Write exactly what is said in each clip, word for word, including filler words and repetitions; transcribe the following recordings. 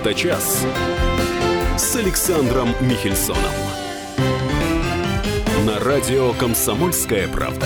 «Авточас» с Александром Михельсоном. На радио «Комсомольская правда».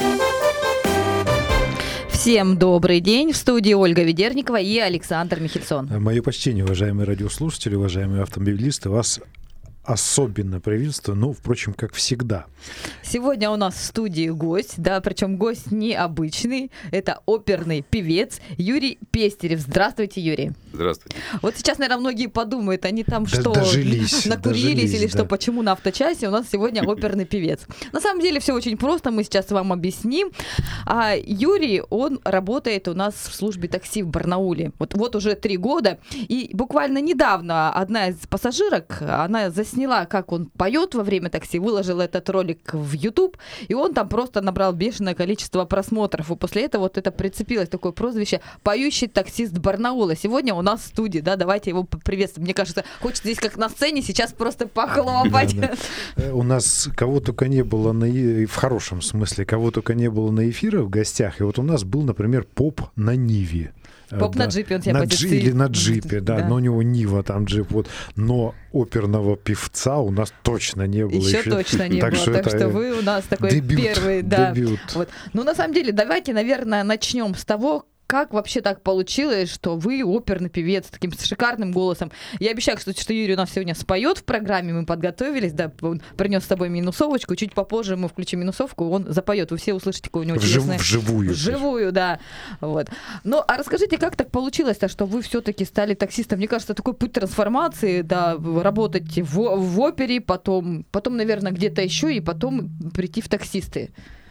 Всем добрый день. В студии Ольга Ведерникова и Александр Михельсон. Мое почтение, уважаемые радиослушатели, уважаемые автомобилисты. Вас особенно приветствую, ну, впрочем, как всегда. Сегодня у нас в студии гость, да, причем гость необычный. Это оперный певец Юрий Пестерев. Здравствуйте, Юрий. Здравствуйте. Вот сейчас, наверное, многие подумают, они там Да, что, дожились, накурились дожились, или да. что, почему на авточасе у нас сегодня оперный певец. На самом деле все очень просто, мы сейчас вам объясним. А Юрий, он работает у нас в службе такси в Барнауле. Вот, вот уже три года. И буквально недавно одна из пассажирок, она засняла, как он поет во время такси, выложила этот ролик в YouTube, и он там просто набрал бешеное количество просмотров. И после этого вот это прицепилось такое прозвище «Поющий таксист Барнаула». Сегодня у нас в студии, да, давайте его поприветствуем. Мне кажется, хочется здесь как на сцене сейчас просто похлопать. Да, да. У нас кого только не было, на, в хорошем смысле, кого только не было на эфирах в гостях. И вот у нас был, например, поп на Ниве. Поп да, на джипе, он себя на позиционирует. Или на джипе, да, да. но у него Нива, там джип. Вот. Но оперного певца у нас точно не было. Еще, еще точно не так было. Что так это что вы у нас такой дебют, первый. Да. Дебют. Вот. Ну, на самом деле, давайте, наверное, начнем с того, как вообще так получилось, что вы оперный певец с таким шикарным голосом. Я обещаю, кстати, что Юрий у нас сегодня споет в программе, мы подготовились, да, он принес с собой минусовочку, чуть попозже мы включим минусовку, он запоет, вы все услышите, какой у него Вжив, интересный... вживую. Вживую, да. Вот. Ну, а расскажите, как так получилось-то, что вы все-таки стали таксистом? Мне кажется, такой путь трансформации, да, работать в, в опере, потом, потом, наверное, где-то еще, и потом прийти в таксисты.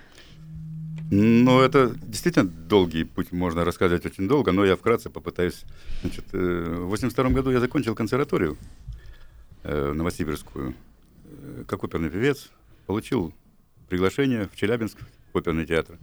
Ну, это действительно долгий путь, можно рассказывать очень долго, но я вкратце попытаюсь. Значит, в восемьдесят втором году я закончил консерваторию э, новосибирскую э, как оперный певец, получил приглашение в Челябинск, в оперный театр.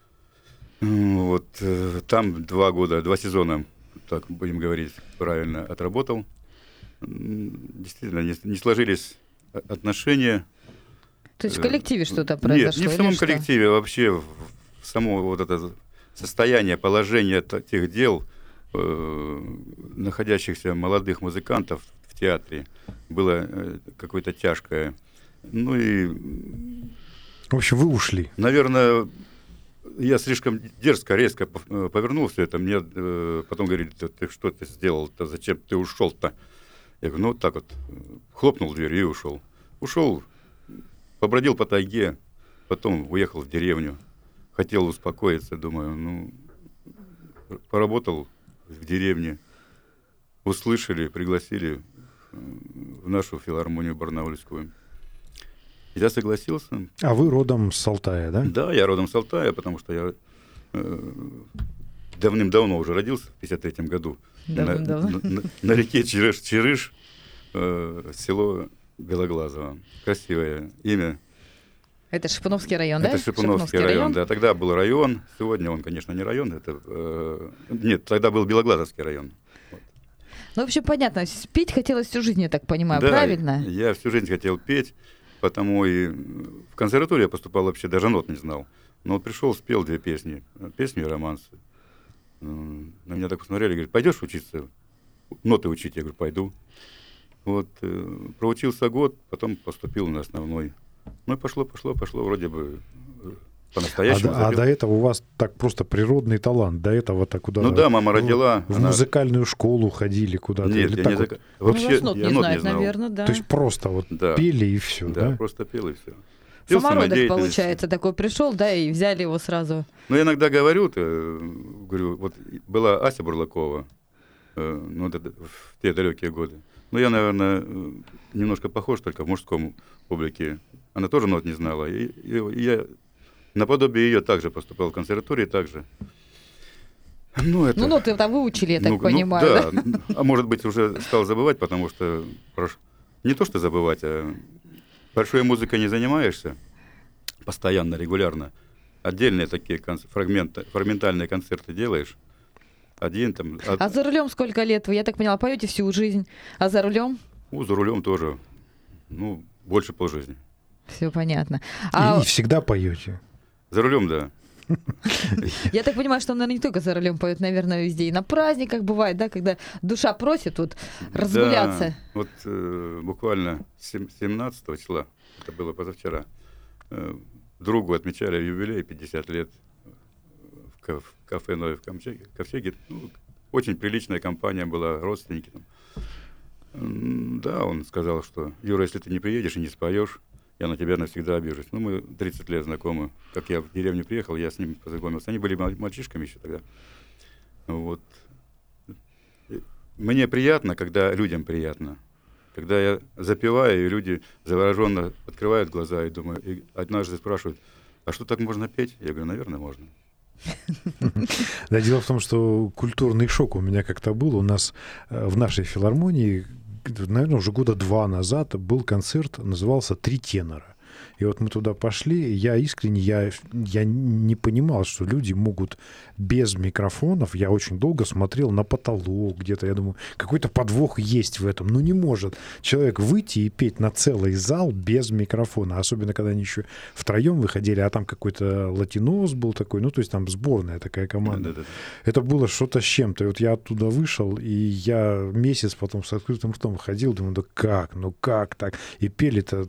Вот, э, там два года, два сезона, так будем говорить правильно, отработал. Действительно, не, не сложились отношения. То есть в коллективе что-то произошло? Нет, не в самом что? коллективе, вообще в само вот это состояние, положение тех дел, э, находящихся молодых музыкантов в театре, было э, какое-то тяжкое. Ну и... В общем, вы ушли. Наверное, я слишком дерзко, резко повернул все это. Мне э, потом говорили, ты что ты сделал-то, зачем ты ушел-то? Я говорю, ну вот так вот, хлопнул дверью и ушел. Ушел, побродил по тайге, потом уехал в деревню. Хотел успокоиться, думаю, ну, поработал в деревне, услышали, пригласили в нашу филармонию барнаульскую. Я согласился. А вы родом с Алтая, да? Да, я родом с Алтая, потому что я э, давным-давно уже родился, в пятьдесят третьем году. На, на, на, на реке Чирыш-Чирыш, э, село Белоглазово. Красивое имя. Это Шипуновский район, это да? Это Шипуновский район, район, да. Тогда был район, сегодня он, конечно, не район, это... Э, нет, тогда был Белоглазовский район. Вот. Ну, в общем, понятно, петь хотелось всю жизнь, я так понимаю, да, правильно? Я всю жизнь хотел петь, потому и в консерваторию я поступал вообще, даже нот не знал. Но вот пришел, спел две песни, песни и романсы. На меня так посмотрели, говорят, пойдешь учиться, ноты учить? Я говорю, пойду. Вот, э, проучился год, потом поступил на основной. Ну и пошло, пошло, пошло, вроде бы по-настоящему. А, а до этого у вас так просто природный талант, до этого так куда-то... Ну да, мама родила. В, в она... музыкальную школу ходили куда-то? Нет, или я так не вот... зак... Ну, Вообще, нот я не нот знает, не знал. наверное, да. То есть просто вот да. пели и все, да? Да, просто пел и все. Пел самородок, получается, такой пришел, да, и взяли его сразу. Ну, я иногда говорю, говорю, вот была Ася Бурлакова, э, ну, это, в те далекие годы. Ну, я, наверное, немножко похож только в мужском публике. Она тоже нот не знала. И, и, и я наподобие ее также поступал в консерватории, также. Ну, это... ну ноты там выучили, я так ну, понимаю. Ну, да, а может быть, уже стал забывать, потому что прош... не то, что забывать, а большой музыкой не занимаешься постоянно, регулярно. Отдельные такие кон... фрагменты, фрагментальные концерты делаешь. Один там... Од... А за рулем сколько лет вы? Я так поняла, поете всю жизнь. А за рулем? Ну, за рулем тоже, ну, больше полжизни. Все понятно. И, А... и всегда поете? За рулем, да. Я так понимаю, что он, наверное, не только за рулем поет, наверное, везде. И на праздниках бывает, да, когда душа просит вот разгуляться. Да, вот э, буквально семнадцатого числа, это было позавчера, э, другу отмечали юбилей пятьдесят лет в, ка- в кафе «Ной» в Ковчеге. Ковчеге. Ну, очень приличная компания была, родственники там. М, Да, он сказал, что Юра, если ты не приедешь и не споешь, я на тебя навсегда обижусь. Ну, мы тридцать лет знакомы. Как я в деревню приехал, я с ним познакомился. Они были мал- мальчишками еще тогда. Вот. И Мне приятно, когда людям приятно. Когда я запеваю, и люди завороженно открывают глаза и думают, и однажды спрашивают, а что так можно петь? Я говорю, наверное, можно. Да, дело в том, что культурный шок у меня как-то был. У нас э, в нашей филармонии, наверное, уже года два назад был концерт, назывался «Три тенора». И вот мы туда пошли, и я искренне, я, я не понимал, что люди могут без микрофонов. Я очень долго смотрел на потолок где-то. Я думаю, какой-то подвох есть в этом. Ну, не может человек выйти и петь на целый зал без микрофона. Особенно, когда они еще втроем выходили, а там какой-то латинос был такой. Ну, то есть там сборная такая команда. Да-да-да. Это было что-то с чем-то. И вот я оттуда вышел, и я месяц потом с открытым ртом ходил, думаю, да как, ну как так? И пели-то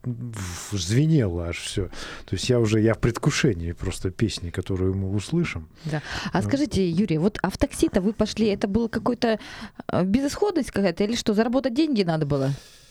звенело аж все. То есть я уже, я в предвкушении просто песни, которую мы услышим. Да. А скажите, Юрий, вот а в такси-то вы пошли, это была какой-то э, безысходность какая-то или что, заработать деньги надо было?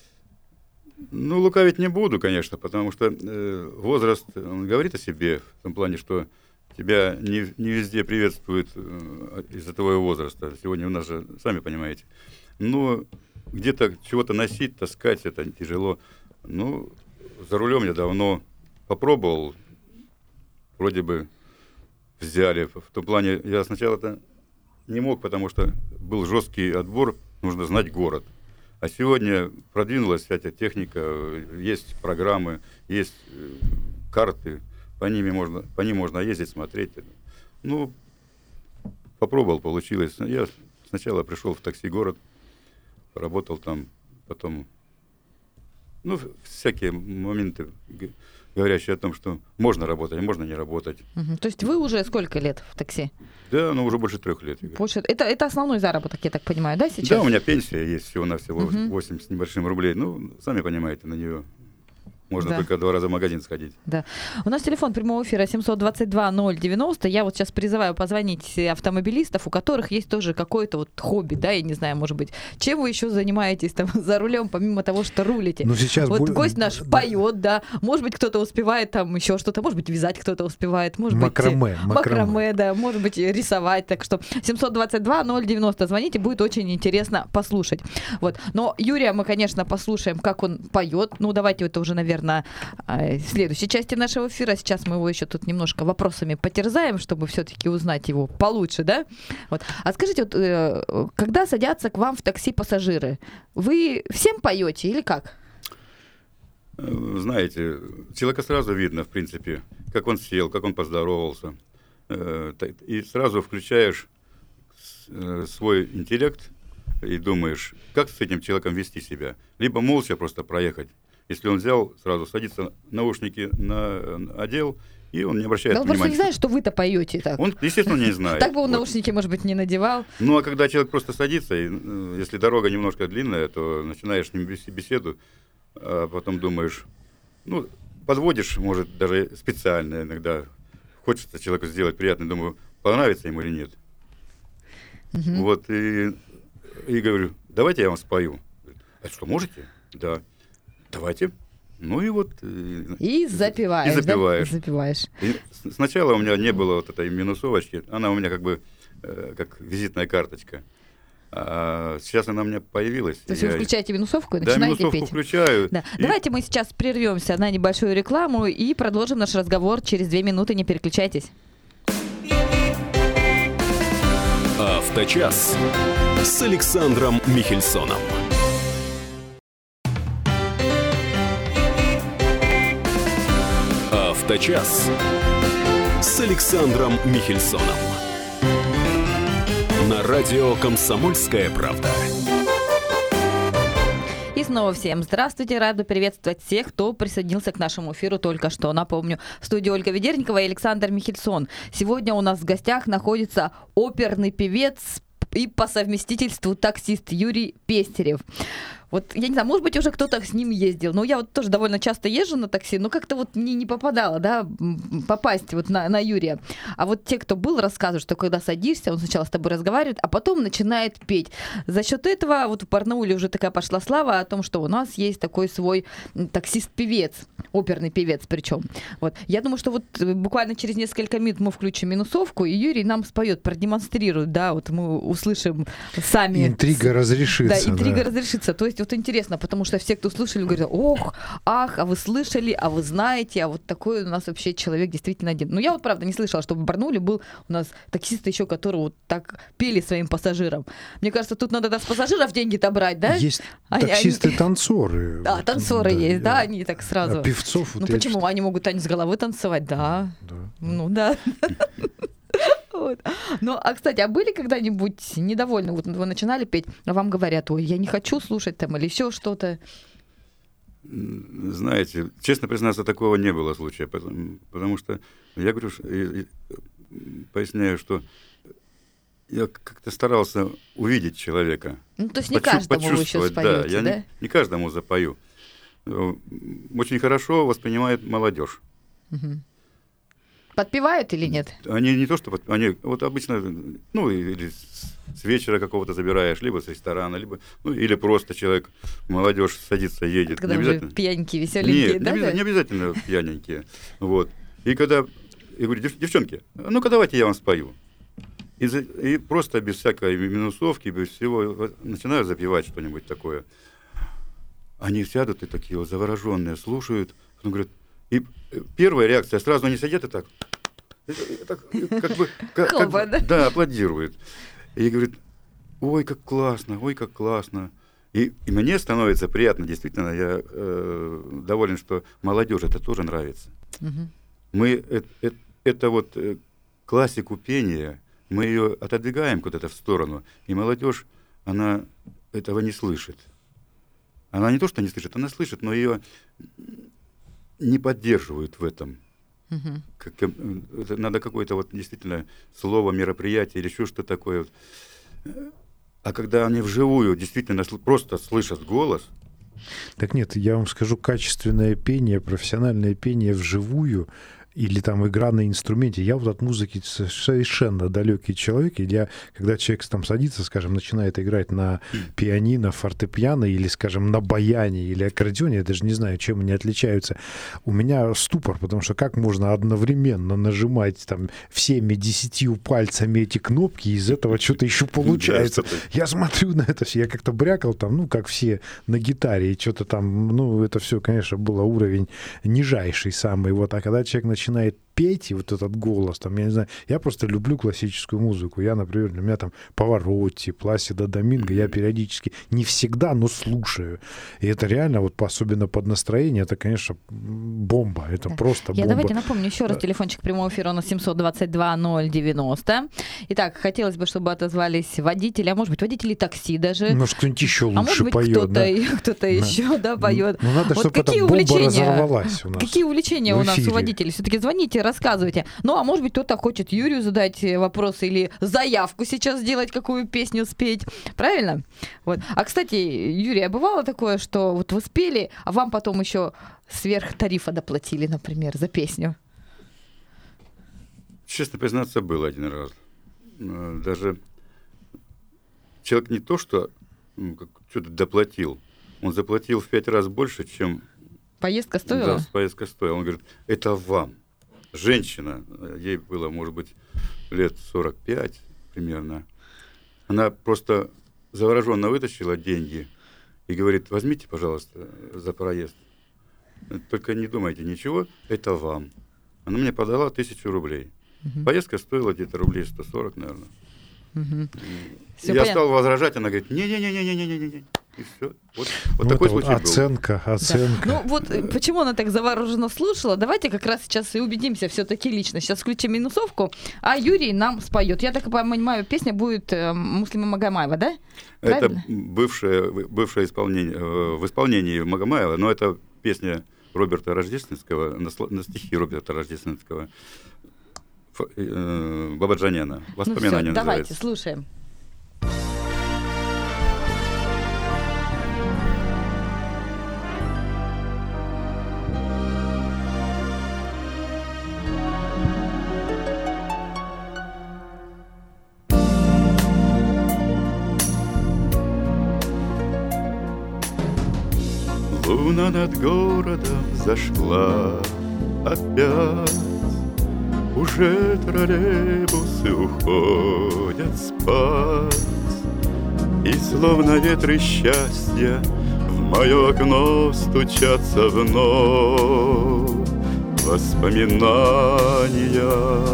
Ну, лукавить не буду, конечно, потому что э, возраст, он говорит о себе, в том плане, что тебя не, не везде приветствуют э, из-за твоего возраста. Сегодня у нас же, сами понимаете. Но где-то чего-то носить, таскать, это тяжело. Ну, за рулем я давно попробовал, вроде бы взяли. В том плане, я сначала-то не мог, потому что был жесткий отбор, нужно знать город. А сегодня продвинулась вся эта техника, есть программы, есть э, карты, по ними можно, по ним можно ездить, смотреть. Ну, попробовал, получилось. Я сначала пришел в такси-город, поработал там, потом... Ну, всякие моменты, говорящие о том, что можно работать, а можно не работать. Угу. То есть вы уже сколько лет в такси? Да, ну уже больше трех лет. Больше... Это, это основной заработок, я так понимаю, да, сейчас? Да, у меня пенсия есть всего-навсего Угу. восемь с небольшим рублей. Ну, сами понимаете, на нее можно Да. только два раза в магазин сходить. Да. У нас телефон прямого эфира семь два два ноль девяносто. Я вот сейчас призываю позвонить автомобилистов, у которых есть тоже какое-то вот хобби, да, я не знаю, может быть. Чем вы еще занимаетесь там за рулем, помимо того, что рулите? Ну, сейчас вот более- гость наш да. поет, да. Может быть, кто-то успевает там еще что-то, может быть, вязать кто-то успевает, может Макраме, быть, макраме. макраме, да, может быть, рисовать. Так что семь два два ноль девяносто, звоните, будет очень интересно послушать. Вот. Но Юрия мы, конечно, послушаем, как он поет. Ну, давайте это уже, наверное, в следующей части нашего эфира. Сейчас мы его еще тут немножко вопросами потерзаем, чтобы все-таки узнать его получше, да? Вот. А скажите, вот, э, когда садятся к вам в такси пассажиры, вы всем поете или как? Э, Знаете, человека сразу видно, в принципе, как он сел, как он поздоровался. Э, та- И сразу включаешь с- э, свой интеллект и думаешь, как с этим человеком вести себя. Либо молча просто проехать. Если он взял, сразу садится, наушники на, одел, и он не обращает Да он просто внимания. не знает, что вы-то поете так. Он, естественно, не знает. Так бы он Вот. наушники, может быть, не надевал. Ну, а когда человек просто садится, и, э, если дорога немножко длинная, то начинаешь с ним вести беседу, а потом думаешь, ну, подводишь, может, даже специально иногда. Хочется человеку сделать приятно, думаю, понравится ему или нет. Мгм. Вот, и, и говорю, давайте я вам спою. Говорит, а что, можете? Да. Давайте. Ну и вот... э, И запиваешь, И запиваешь. да? Запиваешь. И с- сначала у меня не было вот этой минусовочки, она у меня как бы э, как визитная карточка. А сейчас она у меня появилась. То есть Я- вы включаете минусовку и Да, начинаете минусовку петь. включаю. Да. И- Давайте мы сейчас прервемся на небольшую рекламу и продолжим наш разговор через две минуты. Не переключайтесь. «Авточас» с Александром Михельсоном. «Авточас» с Александром Михельсоном. На радио «Комсомольская правда». И снова всем здравствуйте, рада приветствовать всех, кто присоединился к нашему эфиру только что. Напомню, в студии Ольга Ведерникова и Александр Михельсон. Сегодня у нас в гостях находится оперный певец и по совместительству таксист Юрий Пестерев. Вот, я не знаю, может быть, уже кто-то с ним ездил, но я вот тоже довольно часто езжу на такси, но как-то вот не, не попадала, да, попасть вот на, на Юрия. А вот те, кто был, рассказывают, что когда садишься, он сначала с тобой разговаривает, а потом начинает петь. За счет этого вот в Барнауле уже такая пошла слава о том, что у нас есть такой свой таксист-певец, оперный певец причем. Вот. Я думаю, что вот буквально через несколько минут мы включим минусовку, и Юрий нам споет, продемонстрирует, да, вот мы услышим сами. Интрига разрешится. Да, интрига да. разрешится. То есть вот интересно, потому что все, кто слышали, говорят, ох, ах, а вы слышали, а вы знаете, а вот такой у нас вообще человек действительно один. Ну, я вот, правда, не слышала, чтобы в Барнауле был у нас таксист еще, который вот так пели своим пассажирам. Мне кажется, тут надо да, с пассажиров деньги-то брать, да? Есть Они- таксисты-танцоры. Да, танцоры Да, есть, да, я- они так сразу. А певцов... Ну, вот я почему? читал. Они могут танец головы танцевать, да. Да. Ну, да. Вот. Ну, а, кстати, а были когда-нибудь недовольны? Вот вы начинали петь, а вам говорят, ой, я не хочу слушать там или еще что-то. Знаете, честно признаться, такого не было случая, потому, потому что я говорю, ш- и- и, поясняю, что я как-то старался увидеть человека. Ну, то есть не почу- каждому вы еще почувствовать, споете, я да? Не, не каждому запою. Э, Очень хорошо воспринимает молодежь. Мгм. Подпевают или нет? Они не то, что... под- Они вот обычно, ну, или с с вечера какого-то забираешь, либо с ресторана, либо... Ну, или просто человек, молодежь садится, едет. Когда Не уже обязательно- пьяненькие, веселенькие, Нет, да? не, обяз- да? не обязательно пьяненькие. Вот. И когда... Я говорю, «Дев- девчонки, ну-ка давайте я вам спою. И, за- и просто без всякой минусовки, без всего, вот начинаю запевать что-нибудь такое. Они сядут и такие вот завороженные, слушают. Потом говорят, и первая реакция, сразу они сидят и так... и- и так, и как бы... как- как бы- Хлопают, да? да, аплодируют. И говорит, ой, как классно, ой, как классно. И, и мне становится приятно, действительно, я э, доволен, что молодежь это тоже нравится. Мгм. Мы э- э- это вот э, классику пения, мы ее отодвигаем куда-то в сторону, и молодежь, она этого не слышит. Она не то, что не слышит, она слышит, но ее не поддерживают в этом. Мгм. Как, э, это надо какое-то вот действительно слово, мероприятие или еще что такое. вот. А когда они вживую действительно сл- просто слышат голос, Так нет, я вам скажу, качественное пение, профессиональное пение вживую или там игра на инструменте. Я вот от музыки с- совершенно далекий человек. И я, когда человек там садится, скажем, начинает играть на пианино, фортепиано или, скажем, на баяне или аккордеоне, я даже не знаю, чем они отличаются, у меня ступор, потому что как можно одновременно нажимать там всеми десятью пальцами эти кнопки, и из этого что-то еще получается. Да, что-то- Я смотрю на это все, я как-то брякал там, ну, как все на гитаре, и что-то там, ну, это все, конечно, было уровень нижайший самый. Вот, а когда человек начинает петь, и вот этот голос, там, я не знаю, я просто люблю классическую музыку. Я, например, для меня там Паваротти, Пласидо Доминго, я периодически, не всегда, но слушаю. И это реально, вот по- особенно под настроение, это, конечно, бомба. Это Да. просто Я бомба. давайте напомню еще раз телефончик прямого эфира у нас семьсот двадцать два ноль девяносто. Итак, хотелось бы, чтобы отозвались водители, а может быть, водители такси даже. Может, кто-нибудь еще а может лучше быть, поет. кто-то, Да. и- кто-то Да. еще да, поет. Ну, надо, Вот чтобы эта какие бомба увлечения? разорвалась у нас. Какие увлечения в у нас у эфире. водителей? Все-таки звоните, рассказывайте. Ну, а может быть, кто-то хочет Юрию задать вопрос или заявку сейчас сделать, какую песню спеть. Правильно? Вот. А, кстати, Юрий, а бывало такое, что вот вы спели, а вам потом еще сверх тарифа доплатили, например, за песню? честно признаться, был один раз. Э, Даже человек не то, что м, как- что-то доплатил, он заплатил в пять раз больше, чем Поездка стоила? да, поездка стоила. Он говорит, это вам. Женщина, э, ей было, может быть, лет сорок пять примерно. Она просто завороженно вытащила деньги и говорит, возьмите, пожалуйста, за проезд. Только не думайте ничего, это вам. Она мне подала тысячу рублей. Мгм. Поездка стоила где-то рублей сто сорок, наверное. Мгм. И Всё я понятно. стал возражать, она говорит, не-не-не-не-не-не-не-не. И все. Вот, вот Ну, такой это вот случай был. оценка, оценка. Ну вот э, почему она так завороженно слушала, давайте как раз сейчас и убедимся все-таки лично. Сейчас включим минусовку, а Юрий нам споет. Я так понимаю, песня будет э, Муслима Магомаева, да? Это Правильно? бывшее, бывшее исполнение, э, в исполнении Магомаева, но это песня Роберта Рождественского, на, сл- на стихи Роберта Рождественского, Ф- э, Бабаджаняна. Ну Воспоминания всё, давайте, называется. слушаем. Луна над городом зашла опять, уже троллейбусы уходят спать, и словно ветры счастья в мое окно стучатся вновь воспоминания.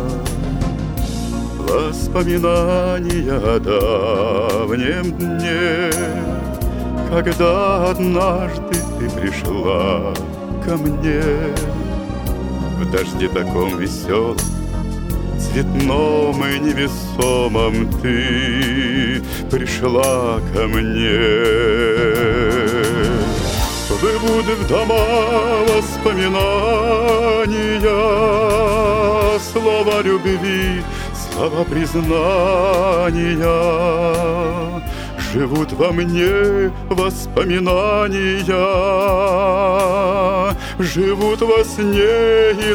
Воспоминания о давнем дне, когда однажды ты пришла ко мне в дожде таком веселом, цветном и невесомом, ты пришла ко мне. Плывут в дома воспоминания, слова любви, слова признания. Живут во мне воспоминания, живут во сне и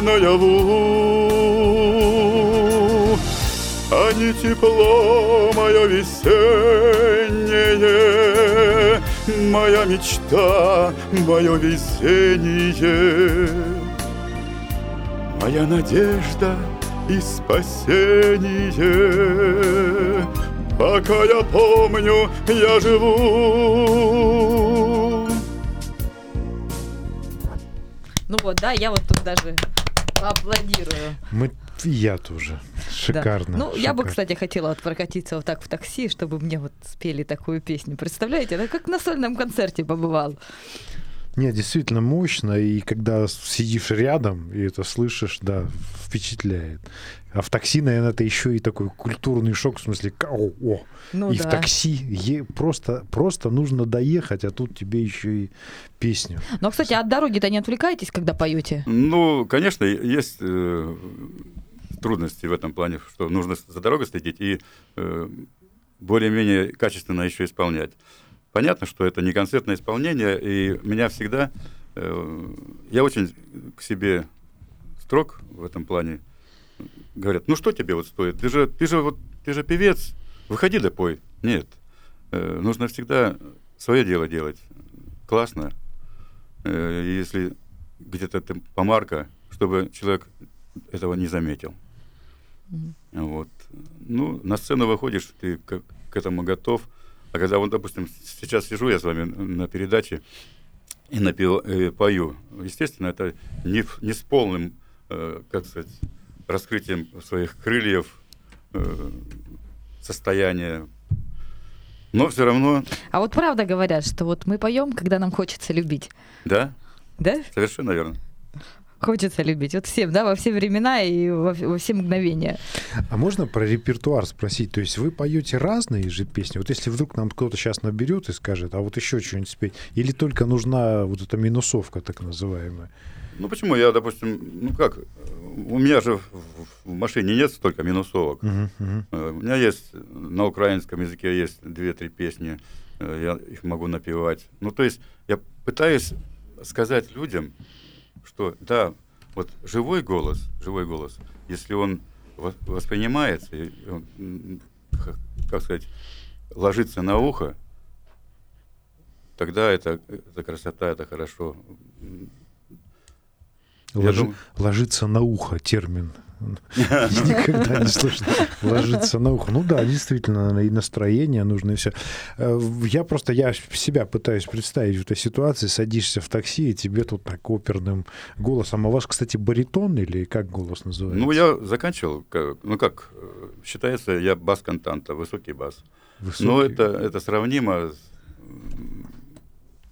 наяву. Они тепло мое весеннее, моя мечта, мое везение, моя надежда и спасение. Пока я помню, я живу. Ну вот, да, я вот тут даже аплодирую. Мы, и я тоже. Шикарно. Да. Ну, я бы, шикарно. кстати, хотела вот прокатиться вот так в такси, чтобы мне вот спели такую песню. Представляете, это как на сольном концерте побывал. Нет, действительно мощно, и когда сидишь рядом и это слышишь, да, впечатляет. А в такси, наверное, это еще и такой культурный шок, в смысле, о, о. Ну и да. в такси е- просто, просто нужно доехать, а тут тебе еще и песню. Но, кстати, от дороги-то не отвлекаетесь, когда поете? Ну, конечно, есть э, трудности в этом плане, что нужно за дорогой следить и э, более-менее качественно еще исполнять. Понятно, что это не концертное исполнение, и меня всегда... Э, я очень к себе строг в этом плане. Говорят, ну что тебе вот стоит? Ты же, ты же, вот, ты же певец, выходи да пой. Нет. Э, нужно всегда свое дело делать. Классно. Э, если где-то ты помарка, чтобы человек этого не заметил. Mm-hmm. Вот. Ну, на сцену выходишь, ты к, к этому готов. А когда, вот, допустим, сейчас сижу я с вами на передаче и напил, э, пою, естественно, это не, не с полным, э, как сказать, раскрытием своих крыльев, э, состояния, но все равно... А вот правда говорят, что вот мы поем, когда нам хочется любить. Да, Да? совершенно верно. Хочется любить. Вот всем, да, во все времена и во, во все мгновения. А можно про репертуар спросить? То есть вы поете разные же песни? Вот если вдруг нам кто-то сейчас наберет и скажет, а вот еще что-нибудь спеть, или только нужна вот эта минусовка так называемая? Ну почему? Я, допустим, ну как, у меня же в, в машине нет столько минусовок. Угу, угу. У меня есть, на украинском языке есть две-три песни, я их могу напевать. Ну то есть я пытаюсь сказать людям, что да, вот живой голос, живой голос, если он воспринимается, он, как сказать, ложится на ухо, тогда это, это красота, это хорошо. Ложи, думаю... Ложится на ухо термин. Никогда не слышно. Ложится на ухо. Ну да, действительно, и настроение нужно, и все. Я просто, я себя пытаюсь представить в этой ситуации. Садишься в такси, и тебе тут так оперным голосом. А у вас, кстати, баритон или как голос называется? Ну, я заканчивал, ну как, считается, я бас-кантанта, высокий бас. Высокий. Но это, это сравнимо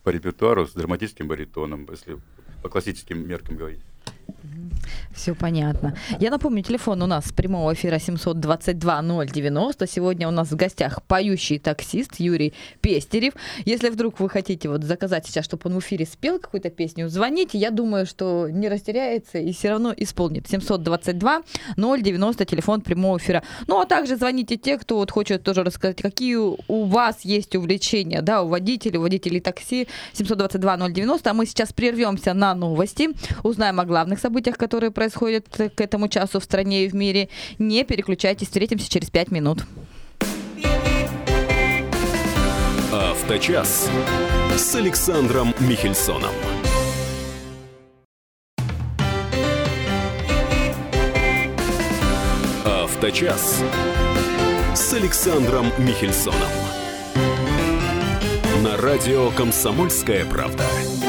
по репертуару с драматическим баритоном, если по классическим меркам говорить. Все понятно. Я напомню, телефон у нас с прямого эфира семьсот двадцать два ноль девяносто. Сегодня у нас в гостях поющий таксист Юрий Пестерев. Если вдруг вы хотите вот заказать сейчас, чтобы он в эфире спел какую-то песню, звоните. Я думаю, что не растеряется и все равно исполнит. семьсот двадцать два ноль девяносто, телефон прямого эфира. Ну, а также звоните те, кто вот хочет тоже рассказать, какие у вас есть увлечения, да, у водителей, у водителей такси. семьсот двадцать два ноль девяносто. А мы сейчас прервемся на новости, узнаем о главных событиях, которые происходят к этому часу в стране и в мире. Не переключайтесь, встретимся через пять минут. Авточас с Александром Михельсоном. Авточас с Александром Михельсоном. На радио «Комсомольская правда».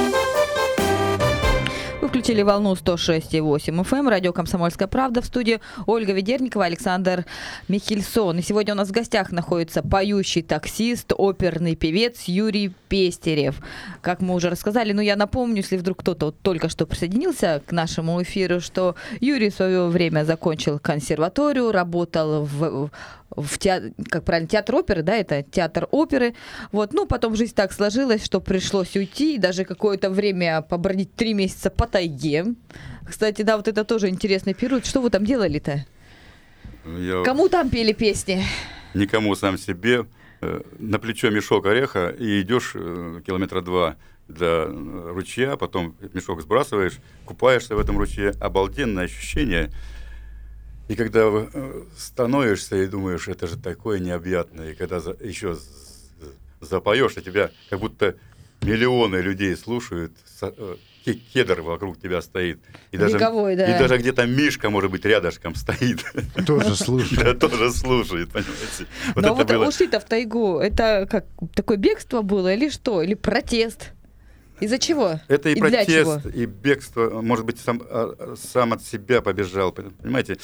Вы включили волну сто шесть и восемь эф эм, радио «Комсомольская правда», в студии Ольга Ведерникова, Александр Михельсон. И сегодня у нас в гостях находится поющий таксист, оперный певец Юрий Пестерев. Как мы уже рассказали, но я напомню, если вдруг кто-то вот только что присоединился к нашему эфиру, что Юрий в свое время закончил консерваторию, работал в... в театр, как правильно, театр оперы, да, это театр оперы. Вот, ну, потом жизнь так сложилась, что пришлось уйти, и даже какое-то время побродить три месяца по тайге. Кстати, да, вот это тоже интересный период. Что вы там делали-то? Я... Кому там пели песни? Никому, сам себе. На плечо мешок ореха, и идешь километра два до ручья, потом мешок сбрасываешь, купаешься в этом ручье. Обалденное ощущение. И когда становишься и думаешь, это же такое необъятное, и когда за, еще запоешь, и тебя как будто миллионы людей слушают, кедр вокруг тебя стоит. И даже, Вековой, да. И даже где-то Мишка, может быть, рядышком стоит. Тоже слушает. Да, тоже слушает, понимаете. Вот Но вот было... ушли-то в тайгу, это как такое бегство было или что? Или протест? Из-за чего? Это и, и протест, и бегство, может быть, сам, сам от себя побежал. Понимаете,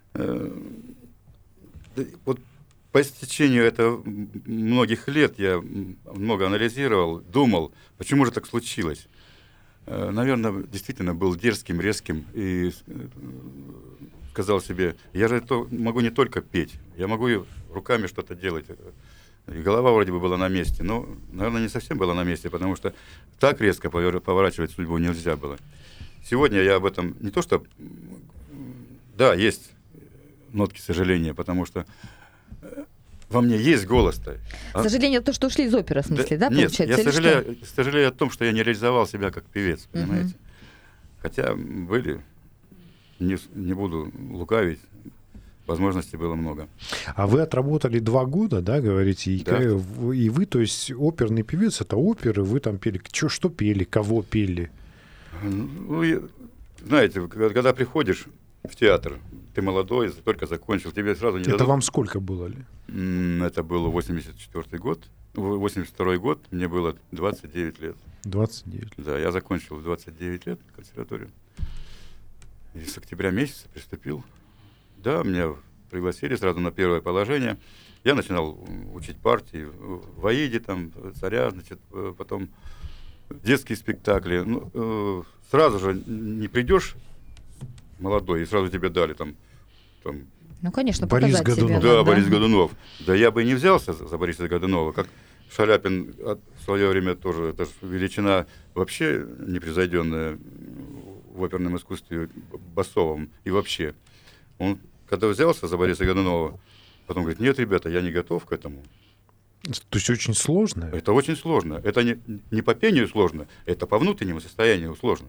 вот по истечению этого многих лет я много анализировал, думал, почему же так случилось. Наверное, действительно был дерзким, резким и сказал себе, я же то могу не только петь, я могу и руками что-то делать. И голова вроде бы была на месте, но, наверное, не совсем была на месте, потому что так резко поворачивать судьбу нельзя было. Сегодня я об этом не то что... Да, есть нотки сожаления, потому что во мне есть голос-то. А... Сожаление то, что ушли из оперы, в смысле, да, да нет, получается? Я сожалею, сожалею о том, что я не реализовал себя как певец, понимаете. Uh-huh. Хотя были, не, не буду лукавить, возможностей было много. А вы отработали два года, да, говорите, и, да. и вы, то есть оперный певец, это оперы, вы там пели, что, что пели, кого пели? Ну, знаете, когда приходишь в театр, ты молодой, только закончил, тебе сразу не Это дадут... вам сколько было ли? Это был восемьдесят четвёртый год, восемьдесят второй год, мне было двадцать девять лет. двадцать девять лет. Да, я закончил в двадцать девять лет консерваторию. И с октября месяца приступил. Да, меня пригласили сразу на первое положение. Я начинал учить партии в Аиде, там, царя, значит, потом детские спектакли. Ну, э, сразу же не придешь молодой, и сразу тебе дали там... там ну, конечно, Борис показать Годунов. себя. да, Да, Борис да. Годунов. Да я бы и не взялся за Бориса Годунова, как Шаляпин в свое время тоже, это же величина вообще непревзойденная в оперном искусстве басовом и вообще. Он, когда взялся за Бориса Годунова, потом говорит, нет, ребята, я не готов к этому. То есть очень сложно? Это очень сложно. Это не, не по пению сложно, это по внутреннему состоянию сложно.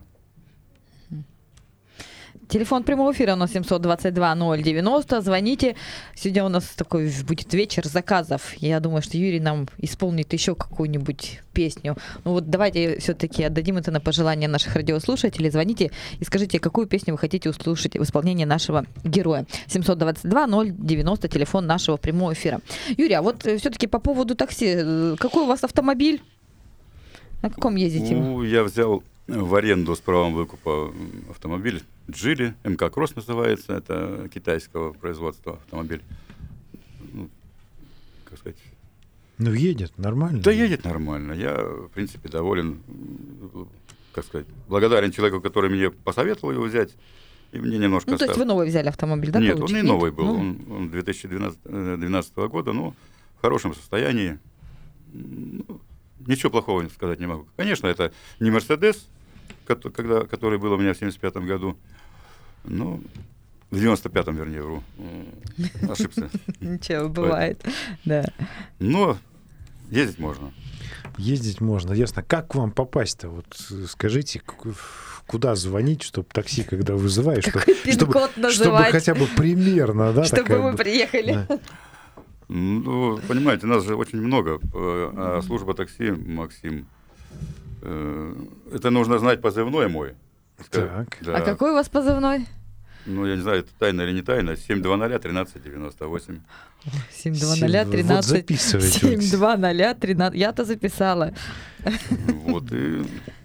Телефон прямого эфира у нас семьсот двадцать два ноль девяносто. Звоните. Сегодня у нас такой будет вечер заказов. Я думаю, что Юрий нам исполнит еще какую-нибудь песню. Ну вот давайте все-таки отдадим это на пожелание наших радиослушателей. Звоните и скажите, какую песню вы хотите услышать в исполнении нашего героя. семьсот двадцать два ноль девяносто, телефон нашего прямого эфира. Юрий, а вот все-таки по поводу такси. Какой у вас автомобиль? На каком ездите? Ну, я взял в аренду с правом выкупа автомобиль Джили, эм ка Кросс называется, это китайского производства автомобиль. Ну, как сказать, Ну, едет нормально. Да едет нормально. Я, в принципе, доволен, как сказать, благодарен человеку, который мне посоветовал его взять, и мне немножко Ну, то есть оставил. вы новый взяли автомобиль, да? Нет, получается? он и новый был. Ну. Он, он две тысячи двенадцатого года, но в хорошем состоянии. Ну, ничего плохого сказать не могу. Конечно, это не Мерседес, когда, который был у меня в семьдесят пятом году, но в девяносто пятом, вернее, вру. Ошибся. Ничего, бывает. Да. Но ездить можно. Ездить можно, ясно. Как к вам попасть-то? Вот скажите, куда звонить, чтобы такси, когда вызываешь, чтобы, чтобы, чтобы хотя бы примерно, да, чтобы такая, вы приехали. Да. Ну, понимаете, нас же очень много, а служба такси, Максим, это нужно знать позывной мой. Так. Да. А какой у вас позывной? Ну, я не знаю, это тайна или не тайна. семь два ноль тринадцать девяносто восемь. семь два ноль тринадцать. Вот записывайте. семь два ноль тринадцать. Я-то записала. Вот и...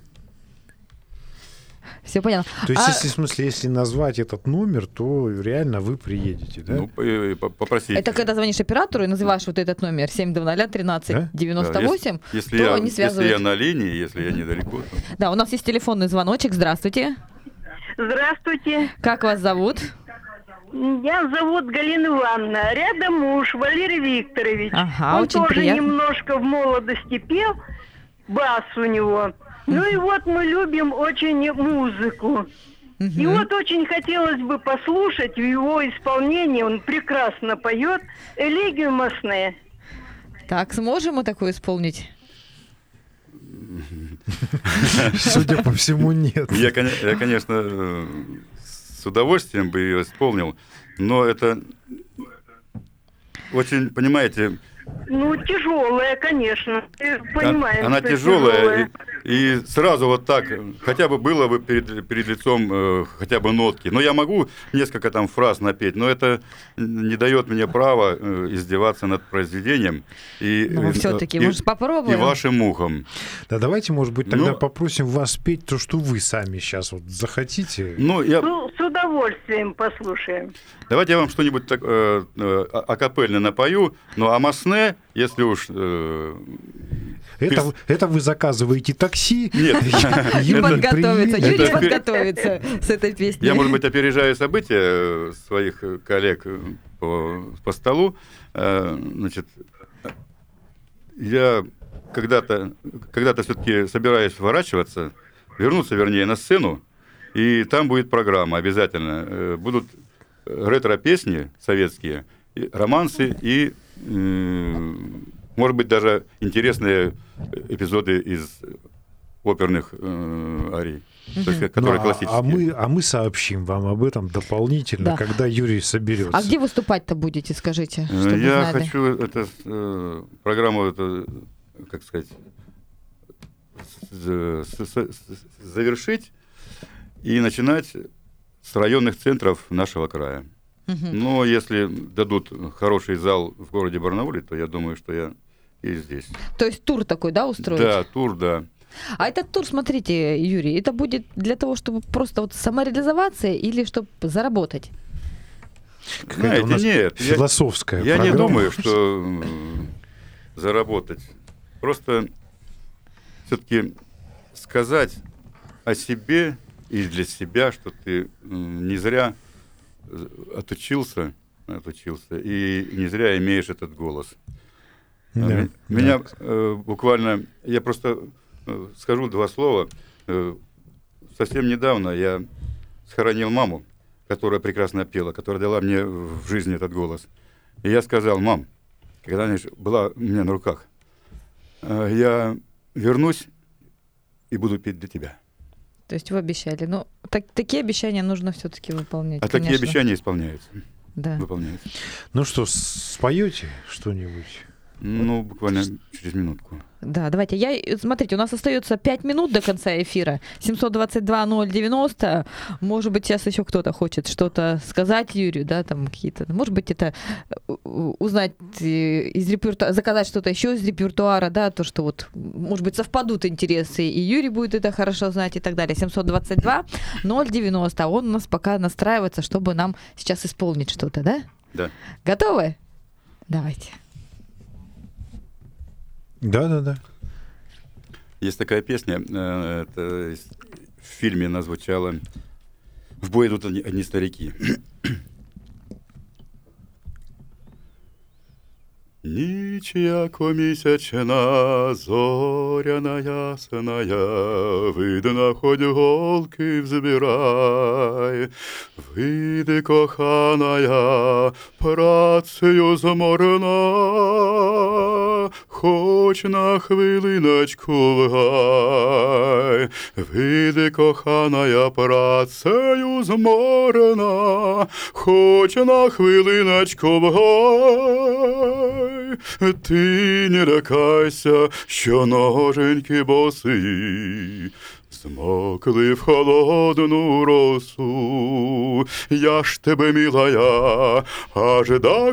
Все понятно. То есть, а... если, в смысле, если назвать этот номер, то реально вы приедете, да? Ну, попросить. Это когда звонишь оператору и называешь вот этот номер семь два ноль тринадцать девяносто восемь, да? если, если то я, они связывают. Если я на линии, если я недалеко. То... Да, у нас есть телефонный звоночек. Здравствуйте. Здравствуйте. Как вас зовут? Я зовут Галина Ивановна. Рядом муж Валерий Викторович. Ага, Он очень тоже приятно. немножко в молодости пел, бас у него. Ну и вот мы любим очень музыку. Угу. И вот очень хотелось бы послушать в его исполнении, он прекрасно поет, «Элегию Масне». Так, сможем мы такое исполнить? Судя по всему, нет. Я, я, конечно, с удовольствием бы ее исполнил, но это очень, понимаете... Ну, тяжелая, конечно. Понимаем, она что тяжелая, тяжелая. И, и сразу вот так, хотя бы было бы перед, перед лицом э, хотя бы нотки. Но я могу несколько там фраз напеть, но это не дает мне права э, издеваться над произведением. И, ну, э, все-таки, и, может, попробуем? И вашим ухом. Да, давайте, может быть, тогда ну, попросим вас петь то, что вы сами сейчас вот захотите. Ну, я... Ну, с удовольствием послушаем. Давайте я вам что-нибудь так, э, э, акапельно напою, ну, а Масне, если уж... Э, это, ты... это вы заказываете такси? Нет. Юрий подготовится, Юрий подготовится с этой песней. Я, может быть, опережаю события своих коллег по, по столу. Значит, я когда-то, когда-то все-таки собираюсь сворачиваться, вернуться, вернее, на сцену, и там будет программа обязательно. Будут ретро-песни советские, романсы и, может быть, даже интересные эпизоды из оперных э, арий, mm-hmm. то есть, которые ну, классические. А мы, а мы сообщим вам об этом дополнительно, да. когда Юрий соберется. А где выступать-то будете, скажите? Чтобы Я знали. хочу это, э, программу, это, как сказать, завершить и начинать с районных центров нашего края. Mm-hmm. Но если дадут хороший зал в городе Барнауле, то я думаю, что я и здесь. То есть тур такой, да, устроить? Да, тур, да. А этот тур, смотрите, Юрий, это будет для того, чтобы просто вот самореализоваться или чтобы заработать? Какая-то у нас нет, философская я, программа. Я не думаю, что заработать. Просто все-таки сказать о себе и для себя, что ты не зря отучился, отучился и не зря имеешь этот голос. Да, Меня да. Э, буквально, я просто э, скажу два слова. Э, совсем недавно я схоронил маму, которая прекрасно пела, которая дала мне в жизни этот голос. И я сказал: мам, когда она была у меня на руках, э, я вернусь и буду петь для тебя. То есть вы обещали. Ну, так, такие обещания нужно все-таки выполнять. А конечно. такие обещания исполняются. Да. Выполняются. Ну что, споете что-нибудь? Ну, буквально через минутку. Да, давайте. Я, смотрите, у нас остается пять минут до конца эфира. семьсот двадцать два ноль девяносто. Может быть, сейчас еще кто-то хочет что-то сказать Юрию, да, там какие-то. Может быть, это узнать из репертуара, заказать что-то еще из репертуара, да, то, что вот, может быть, совпадут интересы, и Юрий будет это хорошо знать и так далее. семьсот двадцать два ноль девяносто. Он у нас пока настраивается, чтобы нам сейчас исполнить что-то, да? Да. Готовы? Давайте. Да-да-да. Есть такая песня, э, это в фильме она звучала «В бой идут одни, одни старики». Ніч, яко місячна, зоряна ясная, видно, хоть голки взбирай. Вийди, коханая, працею зморена, хоч на хвилиночку в гай. Вийди, коханая, працею зморена, хоч на хвилиночку в гай. Ти не лякайся, що ноженьки боси змокли в холодну росу. Я ж тебе, милая, аж до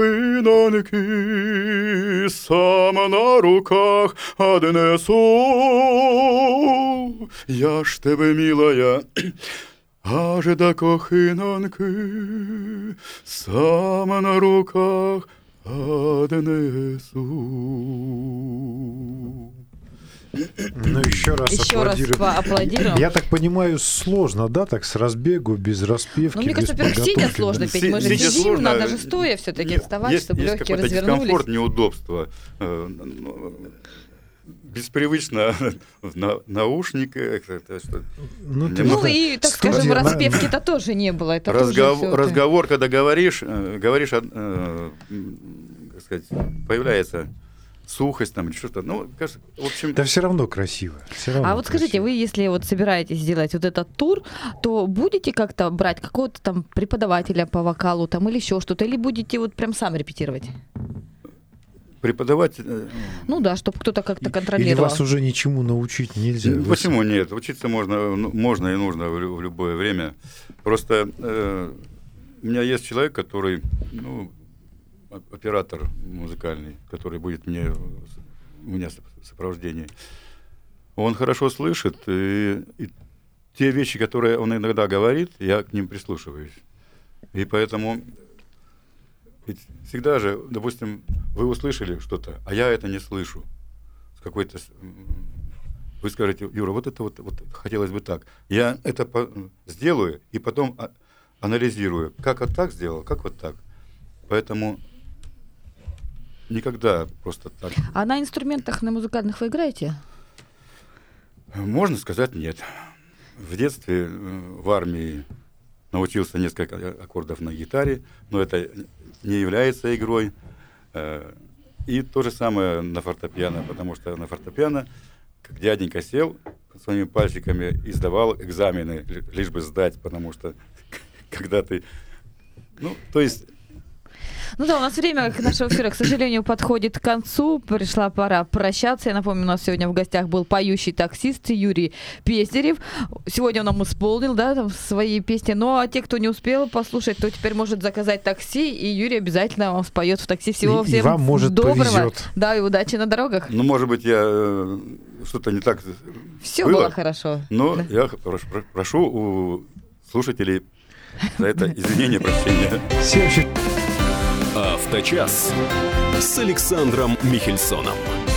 кохиноньки сам на руках однесу. Я ж тебе, милая, аж до кохиноньки сам на руках однесу. Ну, еще раз Еще раз аплодируем. поаплодируем. Я так понимаю, сложно, да, так с разбегу, без распевки, Ну, мне без кажется, во-первых, сидя подготовки, сложно да? петь. Мы же Сидя сидим, сложно. надо же стоя все-таки Есть- вставать, есть- чтобы есть легкие какой-то развернулись. дискомфорт, неудобство. Э, ну, беспривычно в на- наушниках. Это что? Ну, ты Ну это- и, так студия скажем, на- распевки-то тоже не было. Это тоже Разгов- всё это- разговор, когда говоришь, э, говоришь, э, м, как сказать, появляется сухость там или что-то. Ну, кажется, в общем, Да все равно красиво. всё равно А вот скажите, красиво. вы, если вот собираетесь сделать вот этот тур, то будете как-то брать какого-то там преподавателя по вокалу там или еще что-то, или будете вот прям сам репетировать? преподавать... э, Ну да, чтобы кто-то как-то Или контролировал. вас уже ничему научить нельзя? Ну, Вы почему нет? Учиться можно, ну, можно и нужно в, лю- в любое время. Просто э, у меня есть человек, который, ну, о- оператор музыкальный, который будет мне, у меня в сопровождении. Он хорошо слышит, и, и те вещи, которые он иногда говорит, я к ним прислушиваюсь. И поэтому ведь всегда же, допустим, вы услышали что-то, а я это не слышу. С какой-то... с- м, Вы скажете: Юра, вот это вот, вот хотелось бы так. Я это по- сделаю и потом а- анализирую, как вот так сделал, как вот так. Поэтому никогда просто так. А на инструментах, на музыкальных вы играете? Можно сказать нет. В детстве э, в армии научился несколько аккордов на гитаре, но это не является игрой. Э, И то же самое на фортепиано, потому что на фортепиано, как дяденька сел своими пальчиками и сдавал экзамены, ли- лишь бы сдать, потому что когда ты... Ну, то есть... Ну да, у нас время нашего эфира, к сожалению, подходит к концу. Пришла пора прощаться. Я напомню, у нас сегодня в гостях был поющий таксист Юрий Пестерев. Сегодня он нам исполнил, да, там свои песни. Ну, а те, кто не успел послушать, то теперь может заказать такси, и Юрий обязательно вам споет в такси. Всего И- и всем вам, может, доброго. повезет. Да, и удачи на дорогах. Ну, может быть, я э, что-то не так Все было, было хорошо. но Да. я прошу, прошу у слушателей за это извинения, прощения. Всем счастливо. «Авточас» с Александром Михельсоном.